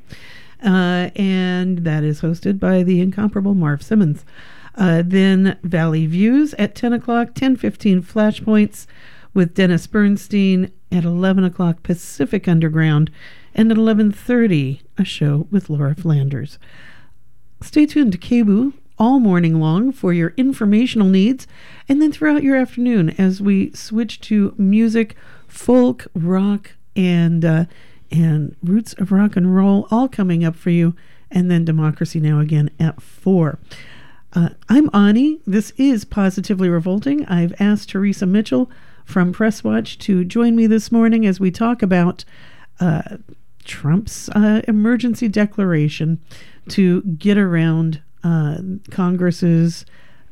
and that is hosted by the incomparable Marv Simmons. Then Valley Views at 10 o'clock, 10:15 Flashpoints with Dennis Bernstein, at 11 o'clock Pacific Underground, and at 11:30 a show with Laura Flanders. Stay tuned to KBOO all morning long for your informational needs, and then throughout your afternoon as we switch to music, folk, rock, and roots of rock and roll, all coming up for you, and then Democracy Now! Again at 4. I'm Ani. This is Positively Revolting. I've asked Teresa Mitchell from Press Watch to join me this morning as we talk about Trump's emergency declaration to get around Congress's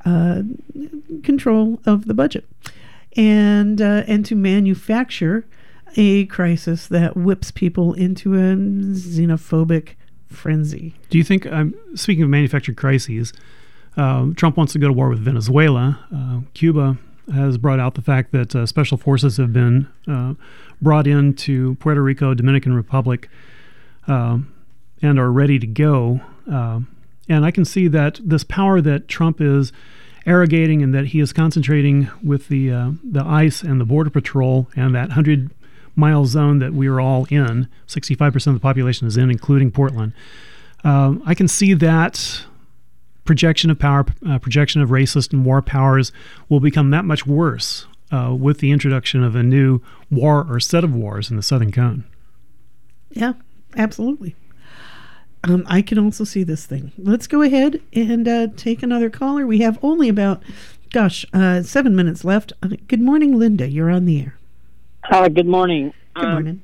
control of the budget, and to manufacture a crisis that whips people into a xenophobic frenzy. Do you think, speaking of manufactured crises, Trump wants to go to war with Venezuela? Cuba has brought out the fact that special forces have been brought into Puerto Rico, Dominican Republic, and are ready to go. And I can see that this power that Trump is arrogating and that he is concentrating with the ICE and the Border Patrol and that 100-mile zone that we are all in, 65% of the population is in, including Portland. I can see that projection of power, projection of racist and war powers will become that much worse with the introduction of a new war or set of wars in the Southern Cone. Yeah, absolutely. I can also see this thing. Let's go ahead and take another caller. We have only about, 7 minutes left. Good morning, Linda. You're on the air. Good morning. Good morning.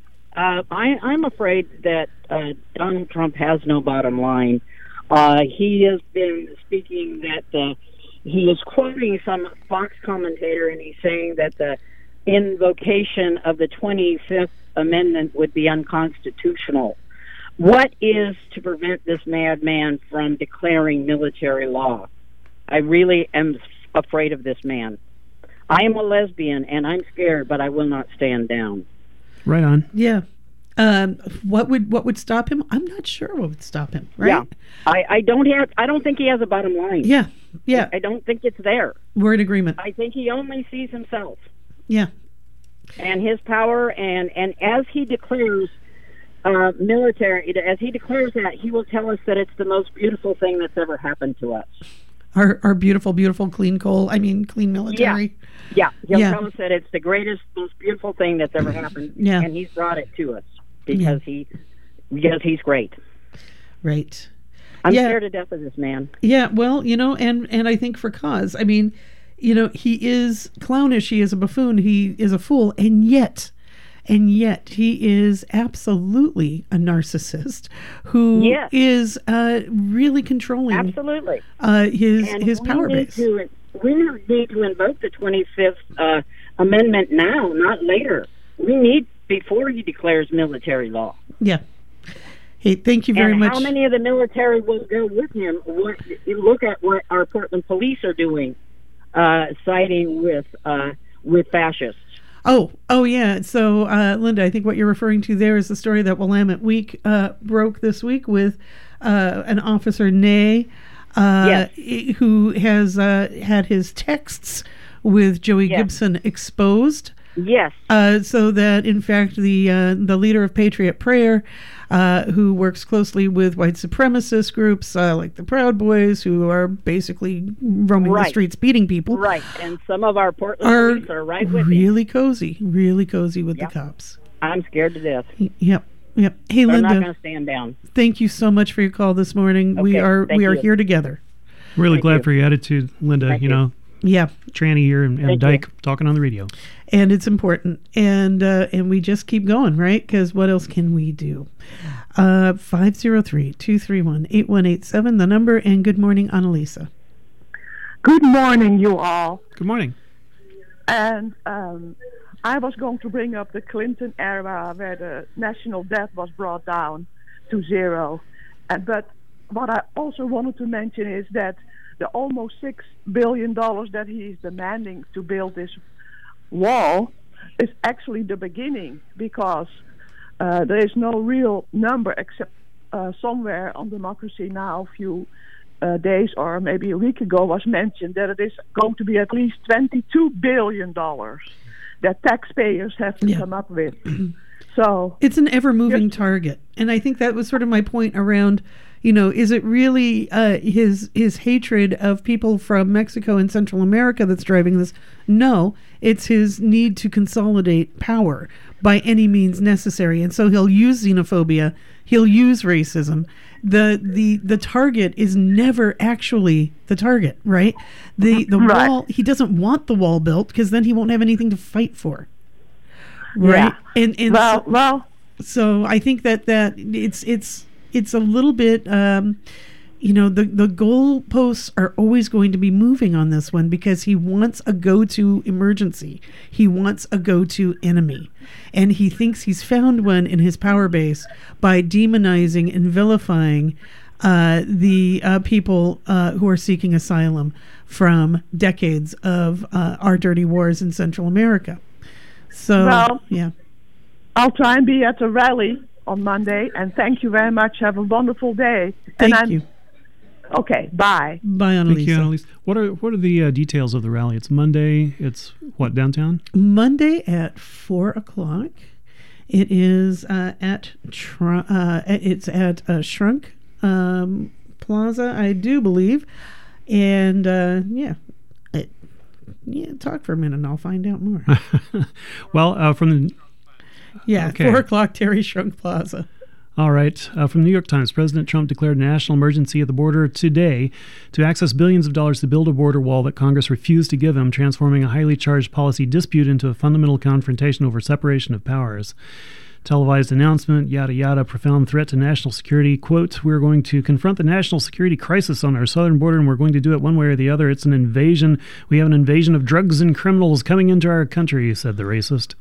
I'm afraid that Donald Trump has no bottom line. He has been speaking that he is quoting some Fox commentator, and he's saying that the invocation of the 25th Amendment would be unconstitutional. What is to prevent this madman from declaring military law? I really am afraid of this man. I am a lesbian, and I'm scared, but I will not stand down. Right on. Yeah. What would stop him? I'm not sure what would stop him. Right? Yeah. I don't think he has a bottom line. Yeah. Yeah. I don't think it's there. We're in agreement. I think he only sees himself. Yeah. And his power, and as he declares military, as he declares that, he will tell us that it's the most beautiful thing that's ever happened to us. Our beautiful, beautiful clean military. Yeah. He'll tell us that it's the greatest, most beautiful thing that's ever happened. Yeah. And he's brought it to us because he's great. Right. I'm scared to death of this man. Yeah, well, and I think for cause. I mean, he is clownish, he is a buffoon, he is a fool, and yet he is absolutely a narcissist who is really controlling absolutely his power base. We need to invoke the 25th Amendment now, not later. We need before he declares military law. Yeah. Hey, thank you very much. How many of the military will go with him? Look at what our Portland police are doing, siding with fascists. Oh, yeah. So, Linda, I think what you're referring to there is the story that Willamette Week broke this week with an officer, Ney, who has had his texts with Joey Gibson exposed. Yes. So that, in fact, the leader of Patriot Prayer, who works closely with white supremacist groups like the Proud Boys, who are basically roaming the streets beating people. Right, and some of our Portland police are right with me. Really cozy with the cops. I'm scared to death. Yep. Hey, They're Linda. not going to stand down. Thank you so much for your call this morning. Okay, we are you. here together. Really glad for your attitude, Linda. Thank you. Yeah. Tranny here and Thank Dyke you. talking on the radio. And it's important. And we just keep going, right? Because what else can we do? 503-231-8187, the number. And good morning, Annalisa. Good morning, you all. Good morning. And I was going to bring up the Clinton era where the national debt was brought down to zero. But what I also wanted to mention is that the almost $6 billion that he's demanding to build this wall is actually the beginning, because there is no real number except somewhere on Democracy Now! A few days or maybe a week ago was mentioned that it is going to be at least $22 billion that taxpayers have to come up with. So it's an ever-moving target. And I think that was sort of my point around, is it really his hatred of people from Mexico and Central America that's driving this? No, it's his need to consolidate power by any means necessary. And so he'll use xenophobia, he'll use racism. The target is never actually the target, right? The Right. wall, he doesn't want the wall built because then he won't have anything to fight for. Right? Yeah. And so I think that it's a little bit the goalposts are always going to be moving on this one because he wants a go-to emergency. He wants a go-to enemy. And he thinks he's found one in his power base by demonizing and vilifying the people who are seeking asylum from decades of our dirty wars in Central America. So, yeah. I'll try and be at the rally on Monday, and thank you very much. Have a wonderful day. Thank you. Okay, bye. Bye, Annalisa. Thank you, Annalise. What are the details of the rally? It's Monday. It's what, downtown? Monday at 4:00. It is at Shrunk Plaza, I do believe. And talk for a minute and I'll find out more. Well, from the... Yeah, okay. 4:00, Terry Shrunk Plaza. All right. From the New York Times, President Trump declared a national emergency at the border today to access billions of dollars to build a border wall that Congress refused to give him, transforming a highly charged policy dispute into a fundamental confrontation over separation of powers. Televised announcement, yada yada, profound threat to national security. Quote, we're going to confront the national security crisis on our southern border, and we're going to do it one way or the other. It's an invasion. We have an invasion of drugs and criminals coming into our country, said the racist.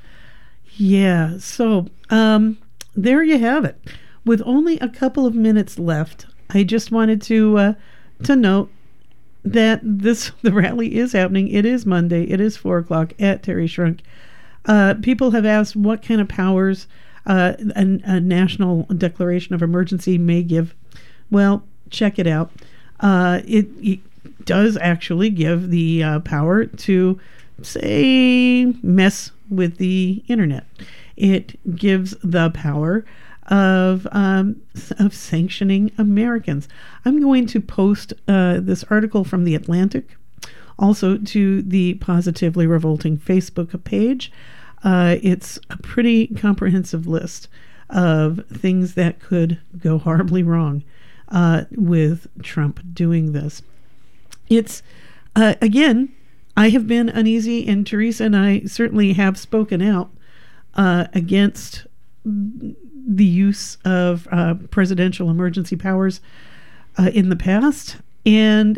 Yeah, so there you have it. With only a couple of minutes left, I just wanted to note that the rally is happening. It is Monday. It is 4:00 at Terry Shrunk. People have asked what kind of powers a national declaration of emergency may give. Well, check it out. It does actually give the power to, say, mess with the internet. It gives the power of sanctioning Americans. I'm going to post this article from The Atlantic also to the Positively Revolting Facebook page. It's a pretty comprehensive list of things that could go horribly wrong with Trump doing this. It's, again, I have been uneasy, and Teresa and I certainly have spoken out against the use of presidential emergency powers in the past, and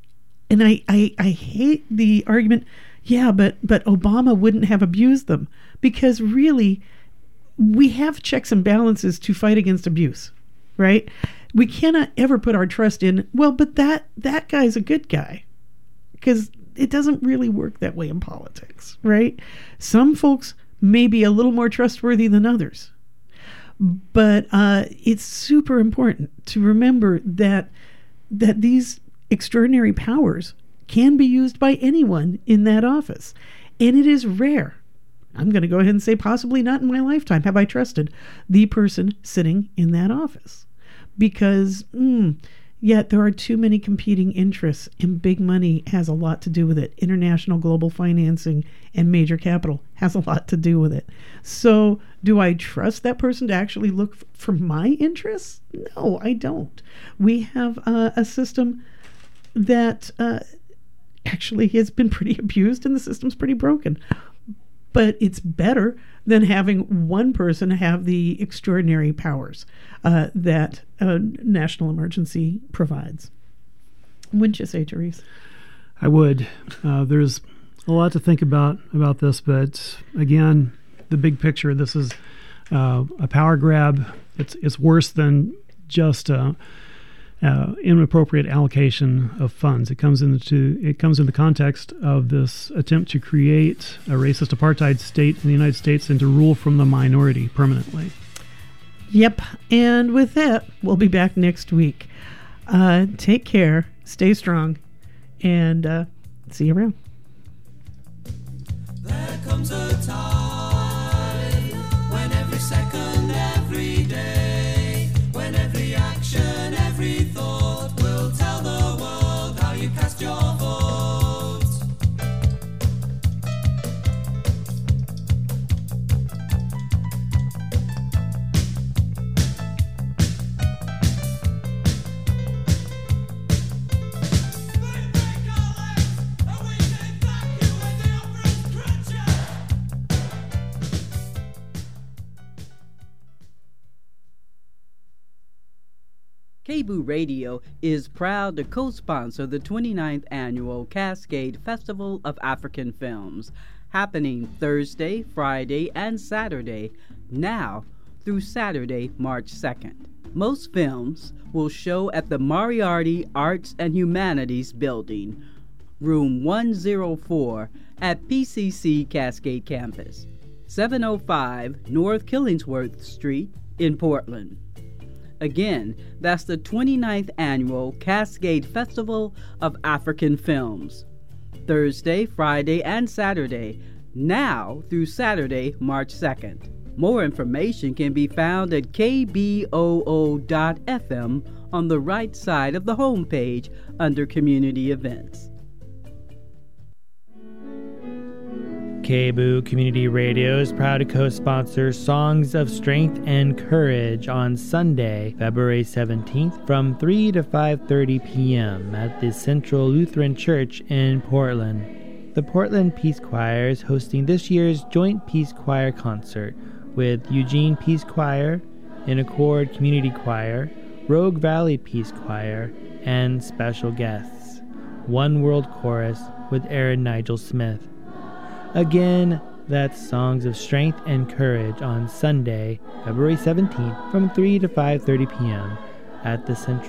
I hate the argument. Yeah, but Obama wouldn't have abused them, because really, we have checks and balances to fight against abuse, right? We cannot ever put our trust in, well, but that guy's a good guy, because it doesn't really work that way in politics, right? Some folks may be a little more trustworthy than others, but it's super important to remember that these extraordinary powers can be used by anyone in that office, and it is rare. I'm going to go ahead and say possibly not in my lifetime have I trusted the person sitting in that office, because yet there are too many competing interests, and big money has a lot to do with it. International global financing and major capital has a lot to do with it. So do I trust that person to actually look for my interests? No, I don't. We have a system that actually has been pretty abused and the system's pretty broken. But it's better than having one person have the extraordinary powers that a national emergency provides. Wouldn't you say, Therese? I would. There's a lot to think about this, but again, the big picture, this is a power grab. It's worse than just inappropriate allocation of funds. It comes in the context of this attempt to create a racist apartheid state in the United States and to rule from the minority permanently. Yep. And with that, we'll be back next week. Take care, stay strong, and see you around. There comes a time when every second, every day, when every action, every thought will tell the world how you cast your vote. KBOO Radio is proud to co-sponsor the 29th Annual Cascade Festival of African Films, happening Thursday, Friday, and Saturday, now through Saturday, March 2nd. Most films will show at the Moriarty Arts and Humanities Building, room 104 at PCC Cascade Campus, 705 North Killingsworth Street in Portland. Again, that's the 29th Annual Cascade Festival of African Films, Thursday, Friday, and Saturday, now through Saturday, March 2nd. More information can be found at kboo.fm on the right side of the homepage under Community Events. KBOO Community Radio is proud to co-sponsor Songs of Strength and Courage on Sunday, February 17th from 3 to 5:30 p.m. at the Central Lutheran Church in Portland. The Portland Peace Choir is hosting this year's Joint Peace Choir concert with Eugene Peace Choir, Inaccord Community Choir, Rogue Valley Peace Choir, and special guests, One World Chorus with Aaron Nigel Smith. Again, that's Songs of Strength and Courage on Sunday, February 17th from 3 to 5:30 p.m. at the Central